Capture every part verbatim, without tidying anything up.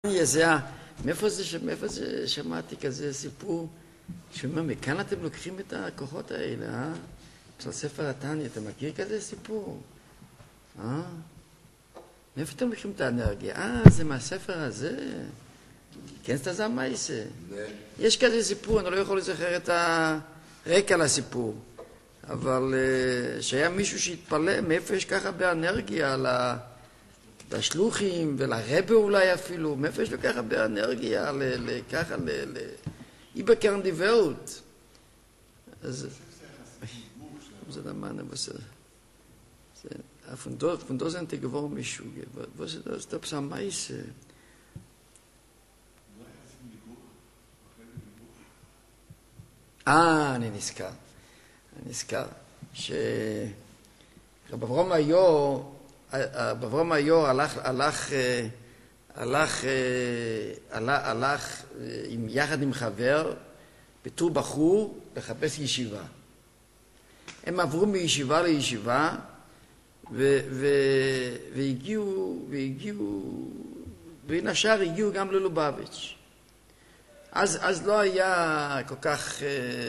מאיפה זה, מאיפה זה שמעתי כזה סיפור? שאומר, מכאן אתם לוקחים את הכוחות האלה, אה? של ספר התניא, אתה מכיר כזה סיפור? אה? מאיפה אתם לוקחים את האנרגיה? אה, זה מהספר הזה? כן, זה זה המייסה. יש כזה סיפור, אני לא יכול לזכר את הרקע לסיפור. אבל שהיה מישהו שהתפלא, מאיפה יש ככה באנרגיה על ה... לשלוחים ולרבא אולי אפילו, מאיפה יש לו ככה באנרגיה, ככה, איבקרן די ולט. אז... זה דמן, בסדר. von da sind die gewohnt Schuhe. Was ist das? Das ist am meisten. אה, אני נזכר. אני נזכר. שרב אברהם היור, רב אברהם היור הלך, הלך, הלך, הלך, הלך יחד עם חבר בתור בחור לחפש ישיבה. הם עברו מישיבה לישיבה, ו, ו, והגיעו, והגיעו, בין השאר הגיעו גם ללובביץ'. אז, אז לא היה כל כך אה,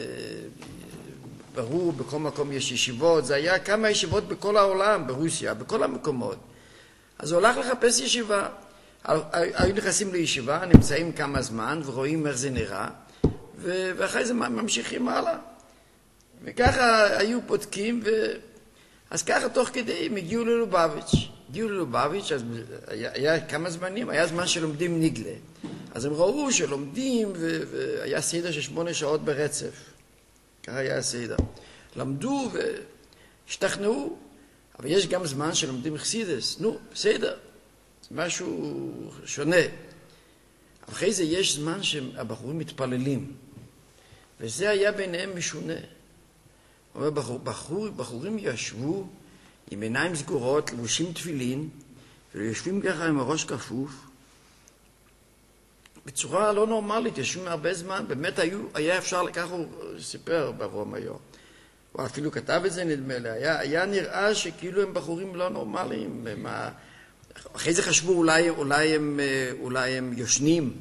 ברור, בכל מקום יש ישיבות, זה היה כמה ישיבות בכל העולם, ברוסיה, בכל המקומות. אז הוא הולך לחפש ישיבה. היו נכנסים לישיבה, נמצאים כמה זמן ורואים איך זה נראה, ו, ואחרי זה ממשיכים הלאה. וככה היו פותקים, ו... אז ככה תוך כדי הם הגיעו ללובביץ'. הגיעו ללובביץ', אז היה, היה כמה זמנים, היה זמן שלומדים ניגלה. אז הם ראו שלומדים, ו... והיה סדר של שמונה שעות ברצף. ככה היה הסדר. למדו והשתכנעו, אבל יש גם זמן שלומדים חסידס. נו, בסדר. זה משהו שונה. אחרי זה יש זמן שהבחורים מתפללים. וזה היה ביניהם משונה. בחור, בחור, בחורים ישבו עם עיניים סגורות, לבושים תפילין, ויושבים ככה עם הראש כפוף, בצורה לא נורמלית, יושבים הרבה זמן, באמת היו, היה אפשר, ככה הוא סיפר באברהם היור. הוא אפילו כתב את זה נדמה לי, היה, היה נראה שכאילו הם בחורים לא נורמליים, הם, אחרי זה חשבו אולי, אולי, הם, אולי הם יושנים,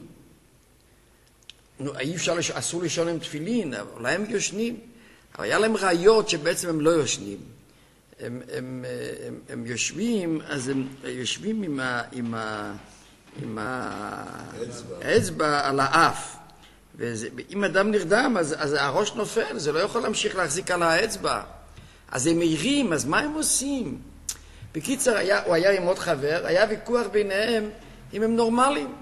אי אפשר, אסור לישון עם תפילין, אבל אולי הם יושנים. אבל היה להם ראיות שבעצם הם לא יושנים. הם, הם, הם, הם יושבים, אז הם יושבים עם, ה, עם, ה, עם האצבע על האף. ואם אדם נרדם, אז, אז הראש נופל, זה לא יכול להמשיך להחזיק על האצבע. אז הם מהירים, אז מה הם עושים? בקיצר, היה, הוא היה עם עוד חבר, היה ויכוח ביניהם אם הם נורמליים.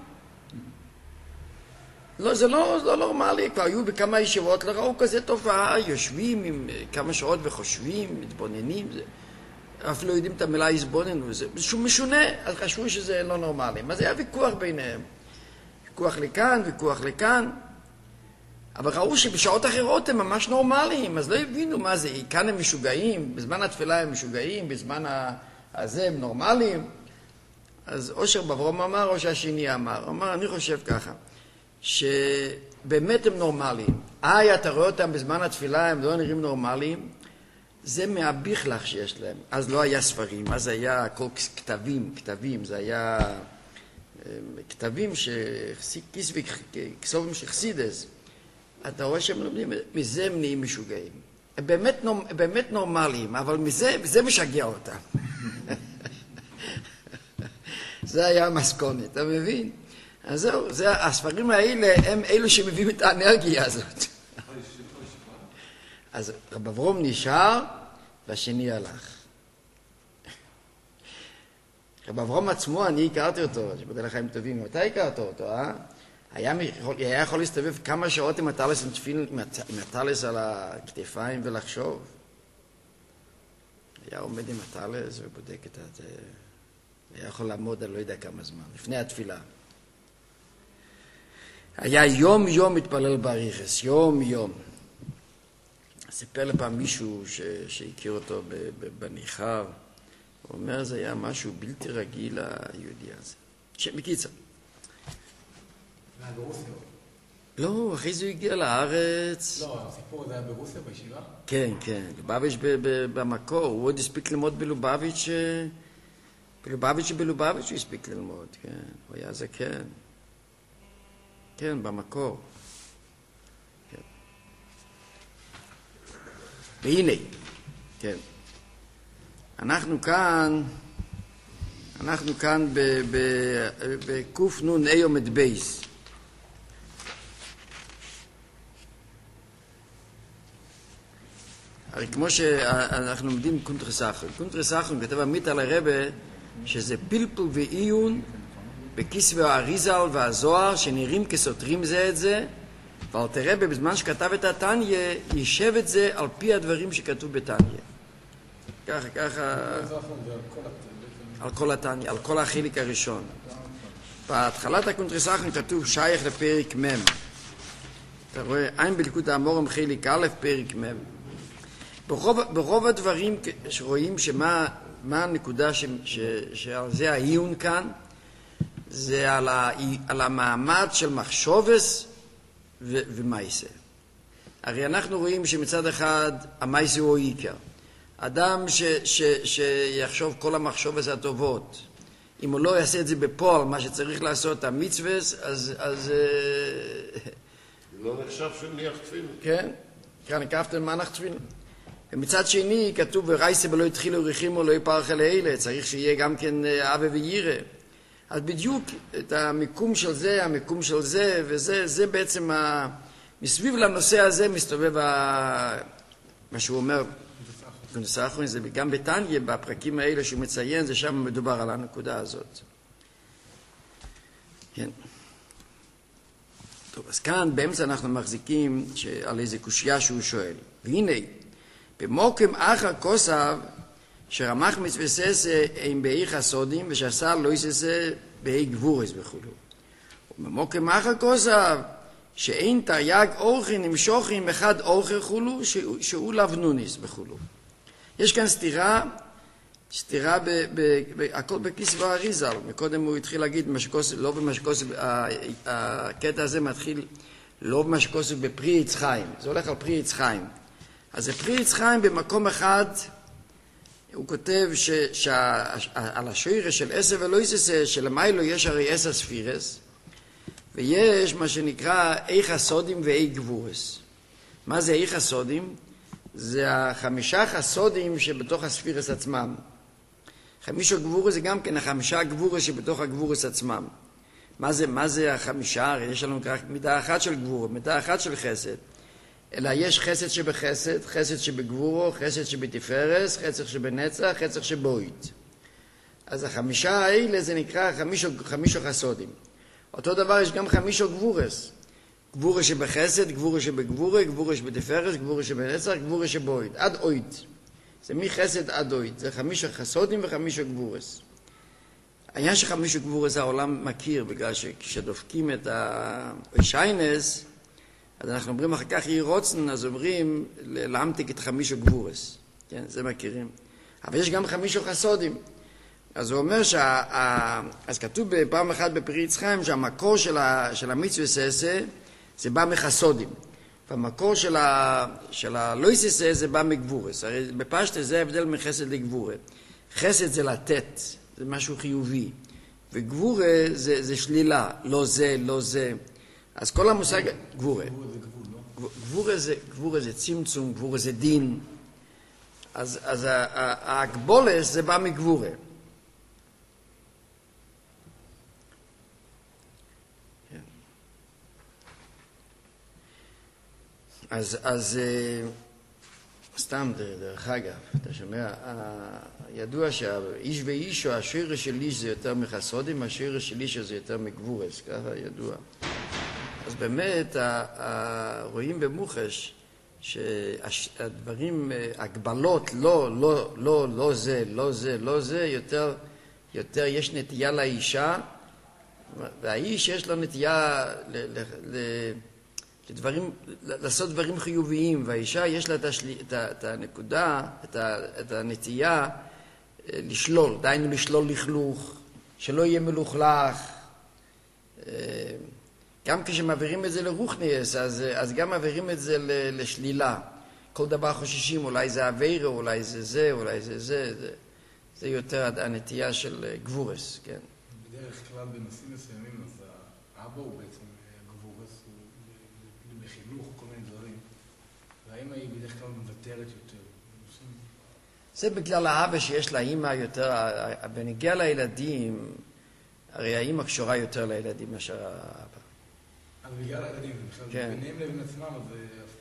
לא, זה לא, לא נורמלי, כבר היו בכמה ישיבות, לראו כזה תופעה, יושבים עם כמה שעות וחושבים, מתבוננים, זה, אפילו יודעים את המילה הסבוננו, זה משונה, אז חשבו שזה לא נורמלי. אז היה ויכוח ביניהם, ויכוח לכאן, ויכוח לכאן, אבל ראו שבשעות אחרות הם ממש נורמליים, אז לא הבינו מה זה, כאן הם משוגעים, בזמן התפילה הם משוגעים, בזמן הזה הם נורמליים. אז אושר באברהם אמר, או שהשני אמר, אמר, אני חושב ככה, שבאמת הם נורמליים. איי, אתה רואה אותם בזמן התפילה, הם לא נראים נורמליים. זה מהביכלך שיש להם. אז לא היה ספרים, אז היה כל כתבים, כתבים, זה היה כתבים שכיסבי, כסובים של חסידס. אתה רואה שהם לומדים, מזה הם נהיים משוגעים. הם באמת, באמת נורמליים, אבל מזה, זה משגע אותם. זה היה המסכונת, אתה מבין? אז זהו, זה, הספרים האלה הם אלו שמביאים את האנרגיה הזאת. אז רב אברהם נשאר והשני הלך. רב אברהם עצמו, אני הכרתי אותו, שבדל לחיים טובים, מתי הכרת אותו, אה? היה, היה יכול להסתובב כמה שעות עם הטלס, עם הטלס על הכתפיים ולחשוב. היה עומד עם הטלס ובודק את זה. היה יכול לעמוד, אני לא יודע כמה זמן, לפני התפילה. היה יום יום מתפלל בריחס, יום יום. סיפר לפעם מישהו ש... שהכיר אותו בניחר, הוא אומר, זה היה משהו בלתי רגיל היהודי הזה. בקיצר. זה היה ברוסיה? לא, אחרי זה הוא הגיע לארץ. לא, הסיפור זה היה ברוסיה בישיבה? כן, כן, לובביץ' במקור, הוא עוד הספיק ללמוד בלובביץ', בלובביץ' שבלובביץ' הוא הספיק ללמוד, כן, הוא היה זקן. כן, במקור. כן. והנה, כן. אנחנו כאן, אנחנו כאן בקוף נון אי עומד בייס. הרי כמו שאנחנו לומדים קונטרס אחרון. קונטרס אחרון כתב עמית על הרבה שזה פלפול ועיון בכיסוי האריזל והזוהר שנראים כסותרים זה את זה, אבל תראה בזמן שכתב את התניה יישב את זה על פי הדברים שכתוב בתניה. ככה, ככה, על כל התניה, על כל החלק הראשון. בהתחלת הקונטרס אחרון כתוב שייך לפרק מ'. אתה רואה, אין בליקוד האמורם חלק א' פרק מ'. ברוב, ברוב הדברים שרואים שמה מה הנקודה ש, ש, שעל זה העיון כאן, זה על, ה, על המעמד של מחשובס ו, ומייסה. הרי אנחנו רואים שמצד אחד המייסה הוא עיקר. אדם ש, ש, שיחשוב כל המחשובס הטובות, אם הוא לא יעשה את זה בפועל, מה שצריך לעשות המצווס, אז... אז לא נחשב שניח תפילין. כן, כאן הקפתם מה נחת תפילין. ומצד שני כתוב ורייסה ולא התחילו ריחים או לא יפרח אל אלה, צריך שיהיה גם כן אבא וירא. אז בדיוק את המיקום של זה, המיקום של זה, וזה זה בעצם, ה... מסביב לנושא הזה מסתובב ה... מה שהוא אומר, קונטרס אחרון, זה גם בתניה, בפרקים האלה שהוא מציין, זה שם מדובר על הנקודה הזאת. כן. טוב, אז כאן באמצע אנחנו מחזיקים על איזה קושיה שהוא שואל. והנה, במוקם אחר כוסב, שרמח מצווססה עם באי חסודים, ושעשה לא יססה באי גבורס וכו'. ובמוקם אחר כוסב, שאין תרי"ג אורחים נמשוכים אחד אורחר כולו, שהוא לבנוניס וכו'. יש כאן סתירה, סתירה ב, ב, ב, הכל בכיס והאריזל. מקודם הוא התחיל להגיד, משקוס, לא במשקוס, הקטע הזה מתחיל לא במשקוס בפרי עץ חיים. זה הולך על פרי עץ חיים. אז זה פרי עץ חיים במקום אחד, הוא כותב ש, שה, על השוירה של עשר ולא יססה, שלמיילו יש הרי עשר ספירס, ויש מה שנקרא איך הסודים ואי גבורס. מה זה איך הסודים? זה החמישה חסודים שבתוך הספירס עצמם. חמישה גבורס זה גם כן החמישה גבורס שבתוך הגבורס עצמם. מה זה, מה זה החמישה? הרי יש לנו רק מידה אחת של גבור, מידה אחת של חסד. אלא יש חסד שבחסד, חסד שבגבורו, חסד שבתפארס, חסד שבנצח, חסד שבוית. אז החמישה האלה זה נקרא חמישה, חמישה חסודים. אותו דבר יש גם חמישה גבורס. גבורה שבחסד, גבורה שבגבורה, גבורה שבתפארס, גבורה שבנצח, גבורה שבוית. עד אוית. זה מחסד עד אוית. זה חמישה חסודים וחמישה גבורס. העניין שחמישה גבורס העולם מכיר, בגלל שכשדופקים את השיינס, אז אנחנו אומרים אחר כך יהי רוצן, אז אומרים להמתיק את חמישה גבורס. כן, זה מכירים. אבל יש גם חמישה חסודים. אז הוא אומר שה... אז כתוב בפעם אחת בפרי עץ חיים שהמקור של, ה... של המצווה ססה זה בא מחסודים. והמקור של, ה... של הלא ססה זה בא מגבורס. הרי בפשטה זה ההבדל מחסד לגבורה. חסד זה לתת, זה משהו חיובי. וגבורה זה, זה שלילה, לא זה, לא זה. אז כל המושג... גבורה. גבורה זה, גבורה זה צמצום, גבורה זה דין. אז, אז ההגבולס זה בא מגבורה. אז, אז סתם דרך אגב, אתה שומע, ידוע שהאיש ואיש או השיר של איש זה יותר מחסודים, השיר של איש זה יותר מגבורס, ככה ידוע. אז באמת רואים במוחש שהדברים, הגבלות, לא, לא, לא, לא זה, לא זה, לא זה, יותר, יותר יש נטייה לאישה, והאיש יש לו נטייה ל... ל, ל דברים, לעשות דברים חיוביים, והאישה יש לה את, השלי, את, את הנקודה, את, ה, את הנטייה לשלול, דיינו לשלול לכלוך, שלא יהיה מלוכלך. גם כשמעבירים את זה לרוחניאס, אז, אז גם מעבירים את זה לשלילה. כל דבר חוששים, אולי זה עבירה, אולי זה זה, אולי זה זה. זה, זה יותר הנטייה של גבורס, כן. בדרך כלל בנושאים מסוימים, אז האבא הוא בעצם גבורס. בחינוך, כל מיני דברים. והאמא היא בדרך כלל מוותרת יותר. זה בגלל האבא שיש לאמא יותר, בנגיע לילדים, הרי האמא קשורה יותר לילדים מאשר האבא. אבל בגלל הילדים, בכלל, כן. ביניהם לבין עצמם, אז זה הפוך.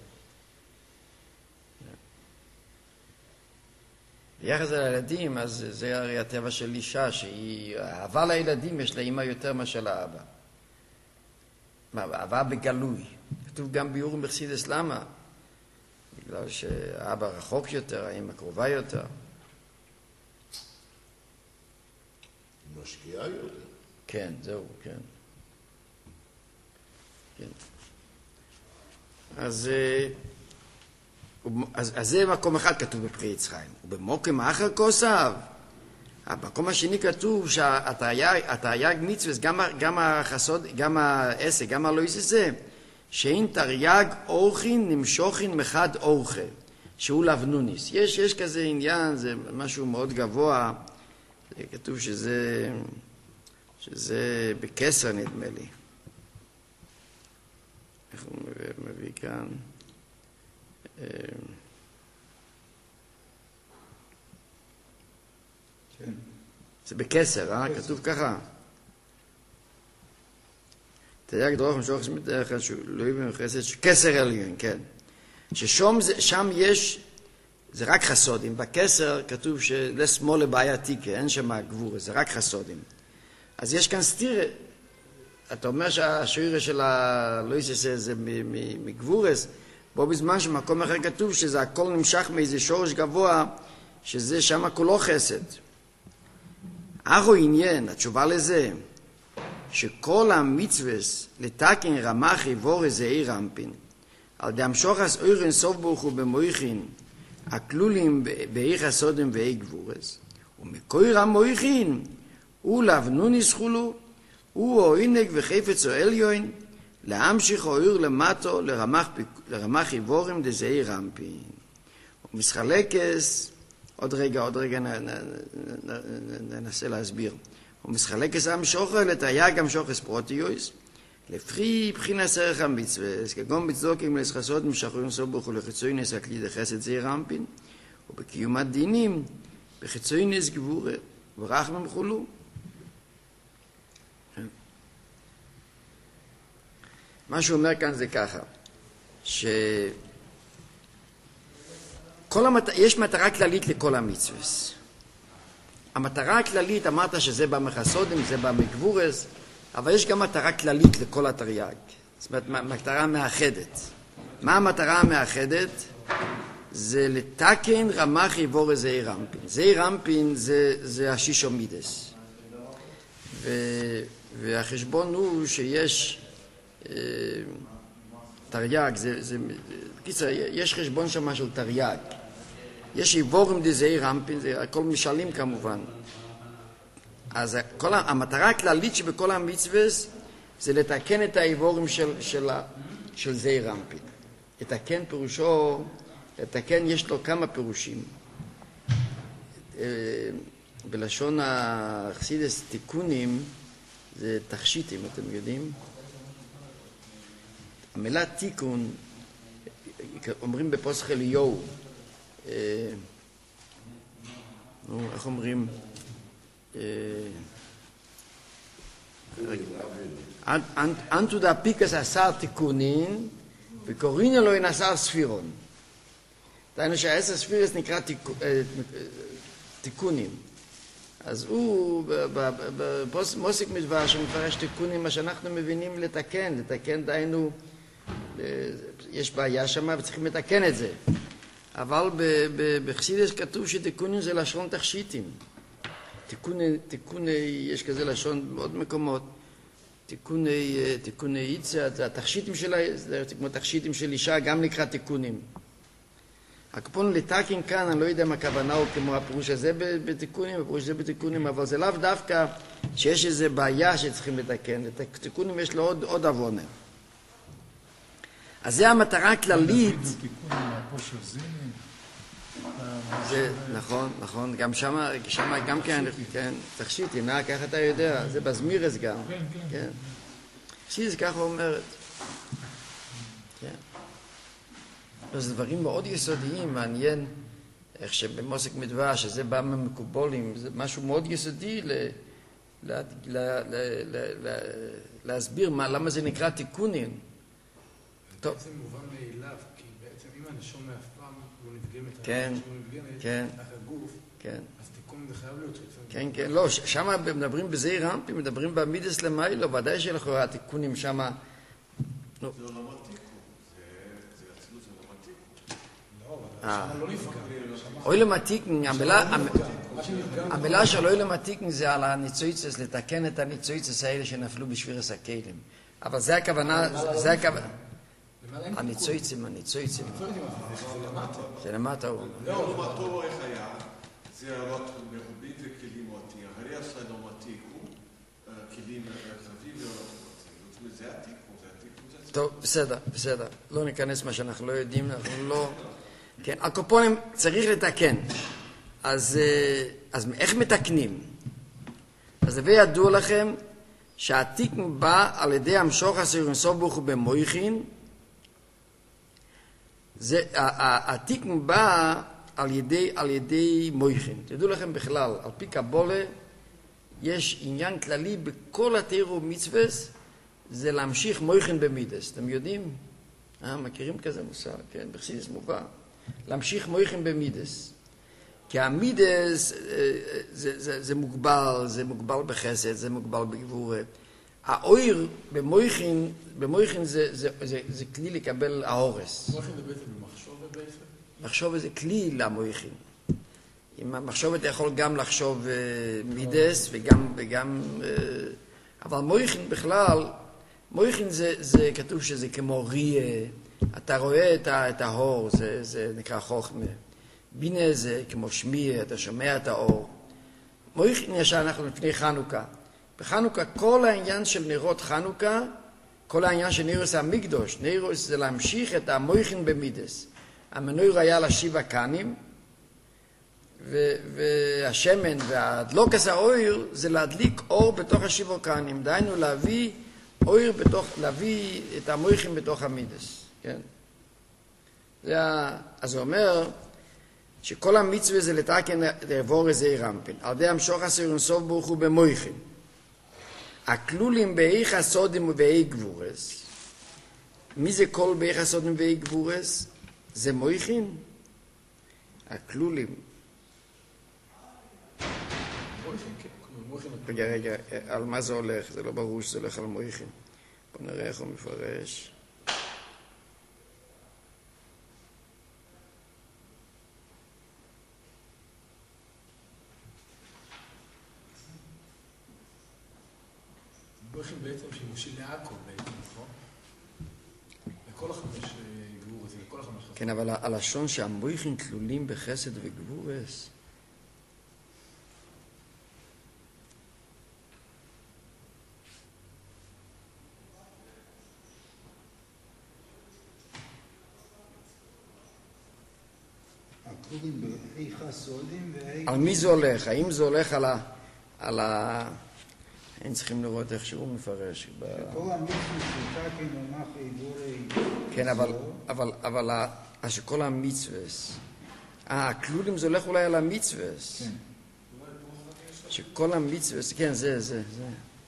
ביחס לילדים, אז זה הרי הטבע של אישה, שהיא, אהבה לילדים יש לאמא יותר מאשר לאבא. אהבה בגלוי. כתוב גם ביורים בחסידות, למה? בגלל שהאבא רחוק יותר, האמא קרובה יותר. משקיעה יותר. כן, זהו, כן. כן. אז, אז, אז זה מקום אחד כתוב בפרי יצחיים. ובמוקם אחר כוסף, במקום השני כתוב שהתרי"ג מצווה, גם, גם החסוד, גם העסק, גם הלויס זה, שאין תרי"ג אורחין נמשוכין מחד אורחה, שהוא לבנוניס. יש, יש כזה עניין, זה משהו מאוד גבוה, כתוב שזה, שזה בקסר נדמה לי. איך הוא מביא כאן? כן. זה בקסר, אה? כתוב ככה. תרי"ג דרוך משוך שמית דרך שהוא לא יבין מחסד, קסר עליון, כן. ששם יש, זה רק חסודים. בקסר כתוב שלשמאל לבעייתי, כי אין שם גבור, זה רק חסודים. אז יש כאן סתירה. אתה אומר שהשעירה של הלויס זה מגבורס, בו בזמן שמקום אחר כתוב שזה הכל נמשך מאיזה שורש גבוה, שזה שם כולו חסד. אחו עניין, התשובה לזה, שכל המצווס לתקן רמח עבור איזה אי רמפין, על דם שוחס אוירן סוף ברוך הוא במויכין, הכלולים באי חסודם ואי גבורס, ומקוי רמויכין, הוא לבנוני סחולו, הוא או עינג וחפץ או עליון, להמשיך או עיר למטו לרמח, לרמח עבורם דזעי רמפין. ומסחלקס, עוד רגע, עוד רגע ננסה להסביר. ומסחלקס המשוחר לתרי"ג המשוחס פרוטיוס, לפי בחינת ערך המצווה, כגון בצדוקים לסחסות משחררים סוף ברוך הוא לחיצוי נס הכלי דחסד זעי רמפין, ובקיומת דינים בחיצוי נס גבורה, ורחמם חולו. מה שהוא אומר כאן זה ככה, שכל המת... יש מטרה כללית לכל המצווס. המטרה הכללית, אמרת שזה בא מחסודים, זה בא מגבורס, אבל יש גם מטרה כללית לכל התרי"ג. זאת אומרת, מטרה מאחדת. מה המטרה המאחדת? זה לתקן רמח עבור זעי רמפין. זעי רמפין זה, זה השישו מידס. ו... והחשבון הוא שיש תרי"ג, זה, זה, בקיצור, יש חשבון שם של תרי"ג. יש עיבורים דזעי רמפין, זה הכל משלים כמובן. אז כל, המטרה הכללית שבכל המצווס זה לתקן את העיבורים של, של, של זעי רמפין. לתקן פירושו, לתקן יש לו כמה פירושים. בלשון החסידס תיקונים זה תכשיטים, אתם יודעים? המילה תיקון, אומרים בפוסח אליהו, איך אומרים? אנטו דה פיקס עשר תיקונין, וקוראים לו אין עשר ספירון. דהיינו שהעשר ספירס נקרא תיקונים. אז הוא, במוסיק מדבר שמפרש תיקונים, מה שאנחנו מבינים לתקן, לתקן דהיינו, יש בעיה שם וצריכים לתקן את זה. אבל בחסידות כתוב שתיקונים זה לשון תכשיטים. תיקוני, תיקוני, יש כזה לשון בעוד מקומות. תיקוני, תיקוני איצה, התכשיטים שלה, זה כמו תכשיטים של אישה, גם נקרא תיקונים. הקפון לתקין כאן, אני לא יודע מה הכוונה הוא כמו הפירוש הזה בתיקונים, הפירוש הזה בתיקונים, אבל זה לאו דווקא שיש איזו בעיה שצריכים לתקן. לתיקונים יש לו עוד, עוד עוונה. אז זה המטרה הכללית. זה, נכון, נכון, גם שמה, שמה גם כן, כן, תכשיטים, נא, ככה אתה יודע, זה בזמירס גם. כן, כן. תכשיטים ככה אומרת. כן. זה דברים מאוד יסודיים, מעניין איך שבמוסק מדבש, שזה בא ממקובולים, זה משהו מאוד יסודי ל, ל, ל, ל, ל, ל, להסביר מה, למה זה נקרא תיקונים. טוב. זה מובן מאליו, כי בעצם אם הנשום מאף פעם לא נפגמת, כן, כן, הגוף, כן. אז תיקון זה חייב להיות חיצוני. כן, כן, לא, שם מדברים בזעיר רמפי, מדברים במידס למיילו, ודאי שלכאורה התיקונים שם... זה לא מתיקון, זה אצלות, זה לא מתיקון. לא, אבל שם לא נפגע. אוי למתיקן, המילה של אוי למתיקן זה על הניצויצס, לתקן את הניצויצס האלה שנפלו בשבירס הכלים. אבל זה הכוונה, זה הכוונה... הניצויצים, הניצויצים. זה למטה הוא. לא, למטה איך היה? זה הרות מרובין וכלים מועטים. הרי עשה לא מתיקון, כלים רחבים ולא מתיקון. זה התיקון, זה התיקון. טוב, בסדר, בסדר. לא ניכנס מה שאנחנו לא יודעים, אנחנו לא... כן, הקופונים צריך לתקן. אז, אז איך מתקנים? אז זה ידוע לכם שהתיקן בא על ידי המשוך הסוירנסוף ברוך הוא במויכין. זה, התיקן בא על ידי, על ידי מויכין. תדעו לכם בכלל, על פי קבולה, יש עניין כללי בכל התירו מצווס, זה להמשיך מויכין במידס. אתם יודעים? אה, מכירים כזה מושג? כן, בחסידות מובא. להמשיך מויכין במידס. כי המידס זה, זה, זה מוגבל, זה מוגבל בחסד, זה מוגבל בגבורה. האויר במויכין, במויכין זה, זה, זה, זה כלי לקבל ההורס. מויכין זה בעצם במחשוב בעצם? מחשוב זה כלי למויכין. עם המחשוב אתה יכול גם לחשוב מידס וגם, וגם, אבל מויכין בכלל, מויכין זה, זה כתוב שזה כמו ריה, אתה רואה את, את האור, זה, זה נקרא חוכמה. בינה זה כמו שמיע, אתה שומע את האור. מויכין יש אנחנו לפני חנוכה. בחנוכה כל העניין של נרות חנוכה, כל העניין של נירוס המקדוש, נירוס זה להמשיך את המויכין במידס. המנויר היה לשבע קנים, והשמן והדלוקס האויר זה להדליק אור בתוך השבע קנים, דהיינו להביא אויר בתוך, להביא את המויכין בתוך המידס. כן? זה ה... אז הוא אומר שכל המצווה זה לתקן לעבור איזה רמפין. על ידי המשוך הסוירנסוף ברוך הוא במויכין. הכלולים באיך הסודים ובאי גבורס. מי זה כל באיך הסודים ובאי גבורס? זה מויכין? הכלולים. רגע, רגע, על מה זה הולך? זה לא ברור שזה הולך על מויכין. בוא נראה איך הוא מפרש. מויכין בעצם שימושי לעכו בעצם, נכון? לכל החמש גבורס, לכל החמש חסד. כן, אבל הלשון שהמויכין כלולים בחסד וגבורס, על מי זה הולך? האם זה הולך על ה... על ה... אין צריכים לראות איך שהוא מפרש. כן, אבל... אבל... אבל... שכל המצווס... אה, הכלולים זה הולך אולי על המצווס. שכל המצווס... כן, זה, זה, זה.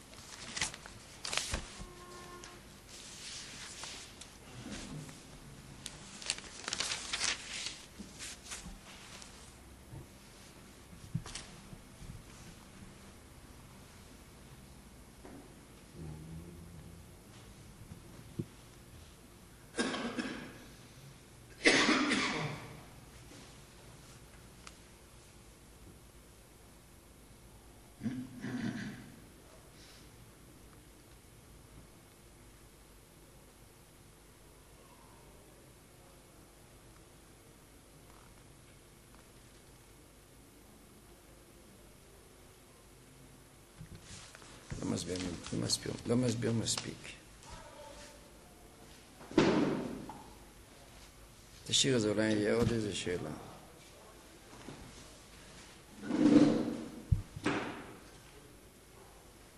לא מסביר, לא מסביר, לא מסביר מספיק. תשאיר את זה, אולי יהיה עוד איזו שאלה.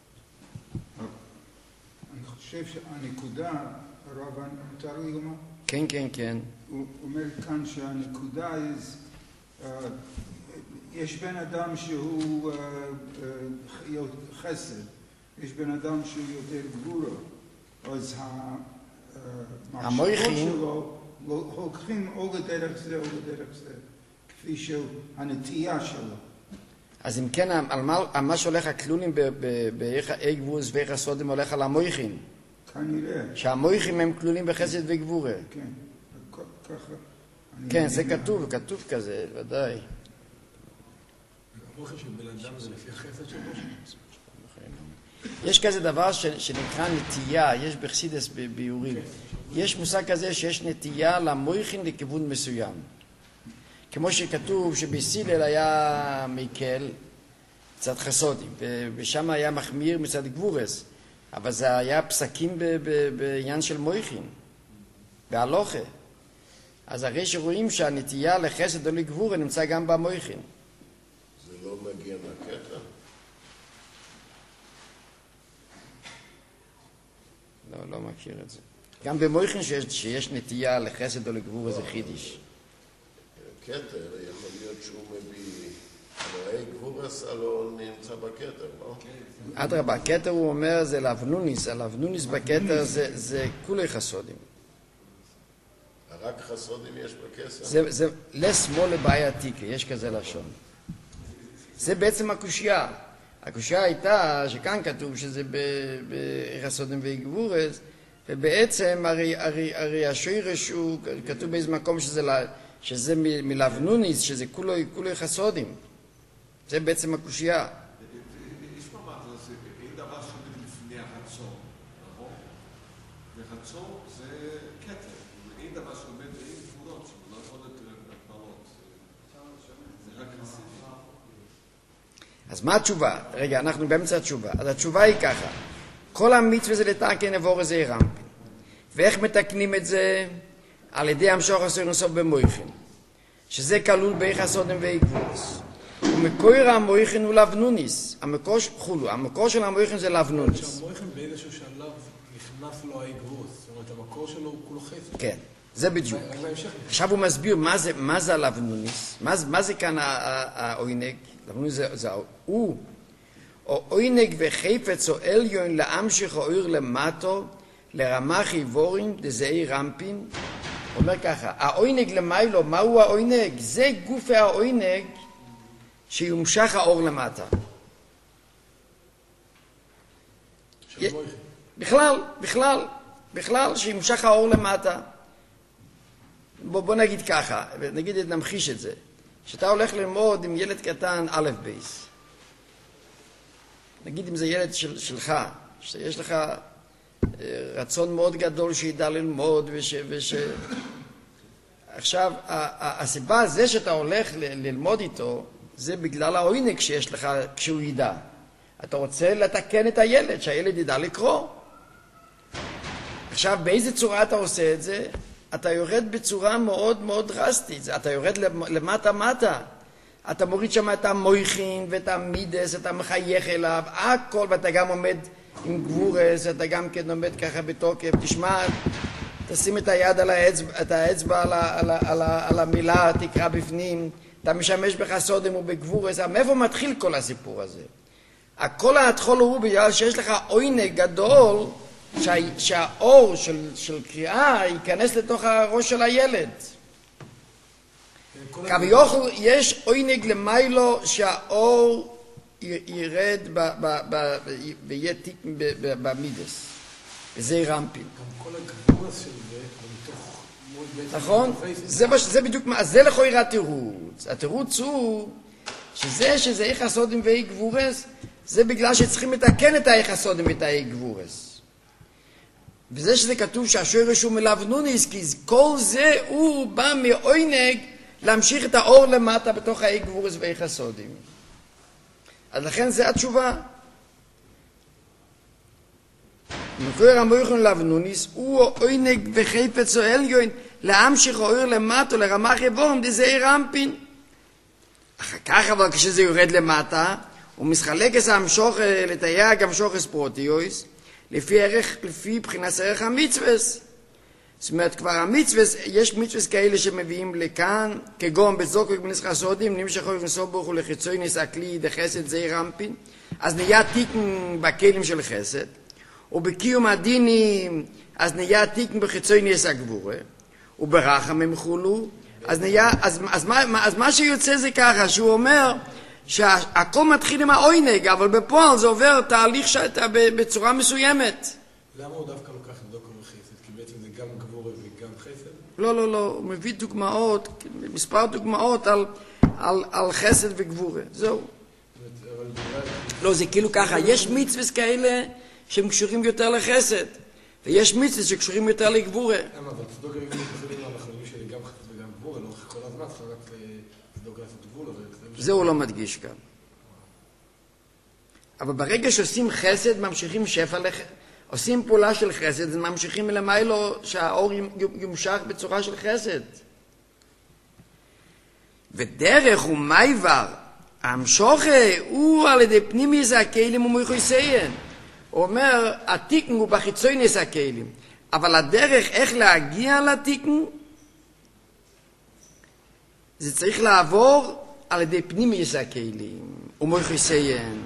אני חושב שהנקודה, הרב, מותר לי לומר? כן, כן, כן. הוא אומר כאן שהנקודה היא, יש בן אדם שהוא חסד, יש בן אדם שהוא יותר גבורה, אז המחשבות שלו הולכים או לדרך זה או לדרך זה, כפי שהנטייה שלו. אז אם כן, על מה, על מה שהולך הכלולים באיך גבורס ואיך הסודים הולך על המויכין? כנראה. שהמויכים הם כלולים בחסד וגבורה. כן, ככה. כן, זה כתוב, כתוב כזה, ודאי. המויכים של בן אדם זה לפי החסד שלו? יש כזה דבר שנקרא נטייה, יש בחסידס ביורים. יש מושג כזה שיש נטייה למויכין לכיוון מסוים. כמו שכתוב שבסילל היה מיקל מצד חסודים, ושם היה מחמיר מצד גבורס, אבל זה היה פסקים בעניין של מויכין, בהלוכה. אז הרי שרואים שהנטייה לחסד או לגבורה נמצא גם במויכין. זה לא מגיע מהקטע? לא, לא מכיר את זה. גם במויכין שיש, שיש נטייה לחסד או לגבורה זה חידיש. כתר, יכול להיות שהוא מביא, אלוהי גבורס הלא נמצא בכתר, לא? אדרבה, הכתר הוא אומר זה לאבנוניס, הלאבנוניס בכתר זה, זה כולי חסודים. רק חסודים יש בכסר? זה, זה לשמאל לבעייתי, כי יש כזה לשון. זה בעצם הקושייה. הקושייה הייתה שכאן כתוב שזה בחסודים וגבורס, ובעצם הרי, הרי, הרי השורש הוא כתוב באיזה מקום שזה לה, שזה מלבנוניס, שזה כולו, כולו חסודים. זה בעצם הקושייה. יש ממש, אין דבר שעומד לפני החצור, נכון? וחצור זה כתר, ואין דבר שעומד ואין גבולות, שלא יכול להיות הגבלות. זה רק חסידים. אז מה התשובה? רגע, אנחנו באמצע התשובה. אז התשובה היא ככה, כל המצווה זה לתקן עבור איזה רמפין. ואיך מתקנים את זה? על ידי המשוך עשוי נוסף במויכין, שזה כלול באיך הסודם ואיגבורס. ומקור המויכין הוא לבנוניס, המקור, חולו, המקור של המויכין זה לבנוניס. שהמויכין באיזשהו שלב נכנס לו האיגבורס, זאת אומרת המקור שלו הוא כולו חסד. כן, זה בדיוק. עכשיו הוא מסביר מה זה, מה זה הלבנוניס, מה, מה זה כאן האוינג, לבנוניס זה, זה הוא, או אוינג וחפץ או אליון להמשיך או עיר למטו, לרמה חיבורים, דזהי רמפין. הוא אומר ככה, האוינג למיילו, מהו האוינג? זה גופי האוינג שיומשך האור למטה. י... בכלל, בכלל, בכלל שיומשך האור למטה. בוא, בוא נגיד ככה, נגיד, נמחיש את זה. שאתה הולך ללמוד עם ילד קטן א' בייס. נגיד אם זה ילד של, שלך, שיש לך רצון מאוד גדול שידע ללמוד וש... וש... עכשיו, הסיבה הזה שאתה הולך ללמוד איתו, זה בגלל העוינג שיש לך כשהוא ידע. אתה רוצה לתקן את הילד, שהילד ידע לקרוא. עכשיו, באיזה צורה אתה עושה את זה? אתה יורד בצורה מאוד מאוד דרסטית. אתה יורד למטה-מטה. אתה מוריד שם את המויכין ואת המידס, אתה מחייך אליו, הכל, ואתה גם עומד עם גבורס, אתה גם כן עומד ככה בתוקף. תשמע, תשים את היד על האצבע, את האצבע על, ה, על, ה, על, ה, על המילה, תקרא בפנים, אתה משמש בחסודם ובגבורס. מאיפה מתחיל כל הסיפור הזה? הכל ההתחול הוא בגלל שיש לך עוינג גדול, שה, שהאור של, של קריאה ייכנס לתוך הראש של הילד. כביכול יש עוינג למיילו שהאור ירד ויהיה תיק במידס. וזה רמפין. גם כל הגבורס של זה, מתוך... נכון? זה בדיוק מה, זה לכאורה התירוץ. התירוץ הוא שזה שזה איך הסודים ואי גבורס, זה בגלל שצריכים לתקן את האיך הסודים ואת האי גבורס. וזה שזה כתוב שהשורש הוא מלבנוניס, כי כל זה הוא בא מעוינג להמשיך את האור למטה בתוך האי גבורס ואיך הסודים. אז לכן זה התשובה. מקור המויכין לבנוניס הוא עוינג וחפץ או עליון להמשיך האור למטה לרמה חיבורים דזעי רמפין. אחר כך אבל כשזה יורד למטה הוא מסחלק את המשוך לתייג המשוך אספרוטיוס לפי ערך, לפי בחינת ערך המצווס. זאת אומרת, כבר המצווה, יש מצווה כאלה שמביאים לכאן, כגון בצדוקה ובנס חסודים, נמשך אורך נסוף ברוך הוא לחיצוי ניס הכלי דחסד זעיר אנפין, אז נהיה תיקן בכלים של חסד, ובקיום הדינים, אז נהיה תיקן בחיצוי ניס הגבורה, וברחמים חולו, אז נהיה, אז, אז, מה, אז מה שיוצא זה ככה, שהוא אומר שהכל מתחיל עם העונג, אבל בפועל זה עובר תהליך שאתה בצורה מסוימת. למה הוא דווקא לוקח את דוקר וחסד? כי בעצם זה גם גבורה וגם חסד? לא, לא, לא, הוא מביא דוגמאות, מספר דוגמאות על, על, על חסד וגבורה, זהו. אבל... לא, זה כאילו ככה, יש מצוות כאלה שהם קשורים יותר לחסד, ויש מצוות שקשורים יותר לגבורה. למה, אבל צדוקה יגידו בחולים המחלמים שלי גם חסד וגם גבורה, לא כל הזמן, צריך רק צדוקה לעשות גבולה. זה הוא לא מדגיש כאן. אבל ברגע שעושים חסד, ממשיכים שפע לחסד. עושים פעולה של חסד, אז ממשיכים למיילו שהאור יומשך בצורה של חסד. ודרך ומייבר, המשוכה הוא על ידי פנימיוס הכלים ומויחוסיין. הוא אומר, התיקן הוא בחיצוניוס הכלים, אבל הדרך איך להגיע לתיקן, זה צריך לעבור על ידי פנימיוס הכלים ומויחוסיין.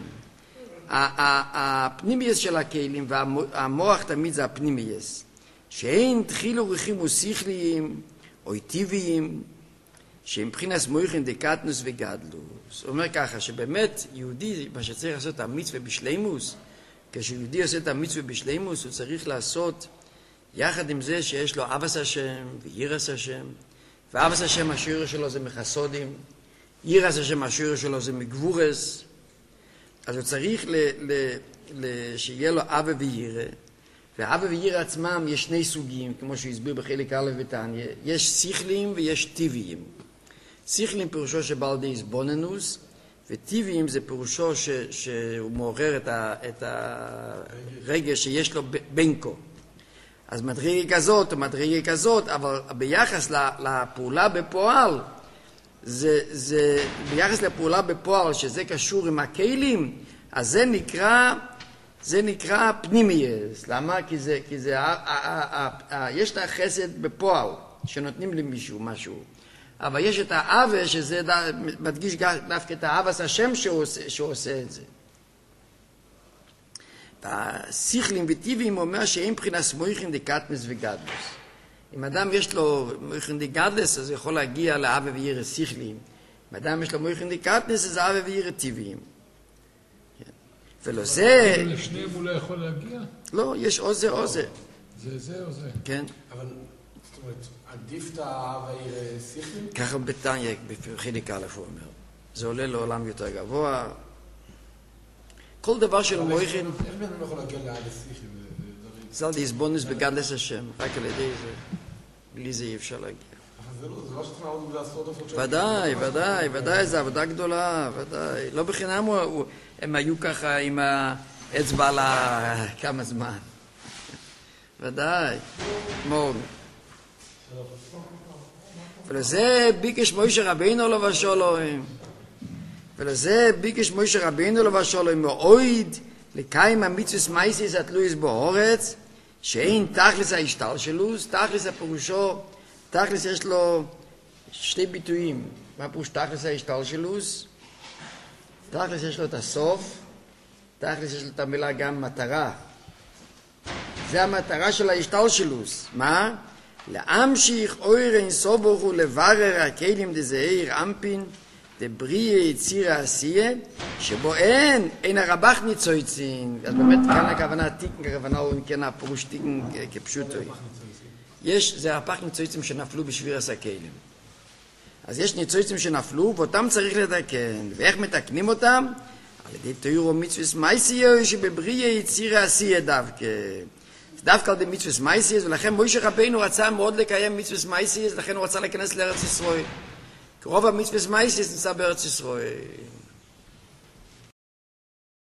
הפנימיוס של הכלים והמוח תמיד זה הפנימיוס, שאין תחילו ריחים ושכליים או טבעיים, שהם מבחינת מויכין דקטנוס וגדלוס. הוא אומר ככה, שבאמת יהודי, מה שצריך לעשות את המצווה בשלימוס, כשיהודי עושה את המצווה בשלימוס, הוא צריך לעשות יחד עם זה שיש לו אבס השם וירס השם, ואבס השם השיעור שלו זה מחסודים, ירס השם השיעור שלו זה מגבורס, אז הוא צריך ל, ל, ל, שיהיה לו אבא וירא, ואבא וירא עצמם יש שני סוגים, כמו שהסביר בחלק א' בתניא, יש שכליים ויש טבעיים. שכליים פירושו שבא על ידי הסבוננוס, וטבעיים זה פירושו ש, שהוא מעורר את, ה, את הרגש שיש לו בנקו. אז מדרגה כזאת או מדרגה כזאת, אבל ביחס לפעולה בפועל, זה, זה, ביחס לפעולה בפועל, שזה קשור עם הכלים, אז זה נקרא, זה נקרא פנימייס. למה? כי זה, כי זה, ה, ה, ה, ה, ה, יש את החסד בפועל, שנותנים למישהו משהו. אבל יש את האווה, שזה ד, מדגיש דווקא את האבס השם שהוא עושה, שהוא עושה את זה. השכלים וטבעיים אומר שאין מבחינת מויכין דקטנוס וגדלוס. אם אדם יש לו מויכין דגדלס, אז הוא יכול להגיע לאבא וירא שכליים. אם אדם יש לו מויכין דקטנוס, אז אבא וירא טבעיים. ולא זה... אבל לשניהם הוא לא יכול להגיע? לא, יש או זה או זה. זה זה או זה. כן. אבל, זאת אומרת, עדיף את האבא וירא שכליים? ככה בתניא, בחלק א' הוא אומר. זה עולה לעולם יותר גבוה. כל דבר של מויכין... איך בן אדם יכול להגיע לאבא שכליים? זה על הסבונוס בגדלס השם, רק על ידי זה. בלי זה אי אפשר להגיע. אבל זה לא שצריך לעבוד לעשות עבוד של... ודאי, ודאי, ודאי, זו עבודה גדולה, ודאי. לא בחינם הם היו ככה עם האצבע על כמה זמן. ודאי, מאוד. ולזה ביקש מוישה רבינו לו ושולוים. ולזה ביקש מוישה רבינו לו ושולוים מאויד לקיים המצווס מייסיס התלויס באורץ, שאין תכלס ההשתלשלוס, תכלס הפירושו, תכלס יש לו שתי ביטויים. מה פירוש תכלס ההשתלשלוס? תכלס יש לו את הסוף, תכלס יש לו את המילה גם מטרה. זה המטרה של ההשתלשלוס. מה? להמשיך אויר אין סובוך ולברר הכלים דזעיר אמפין, דבריה יציר העשייה, שבו אין, אין הרבח ניצויצין. אז באמת כאן הכוונה תיקן, הכוונה הוא כן הפירוש תיקן כפשוטו. יש, זה הרבח ניצויצים שנפלו בשביר הסכלים. אז יש ניצויצים שנפלו, ואותם צריך לתקן. ואיך מתקנים אותם? על ידי תוירו מצווס מייסייה, שבבריה יציר העשייה דווקא. דווקא על ידי מצווס מייסייה, ולכן מוישה רבינו רצה מאוד לקיים מצווס מייסייה, לכן הוא רצה להיכנס לארץ ישראל. רוב המצווס מייסיס נמצא בארץ ישראל.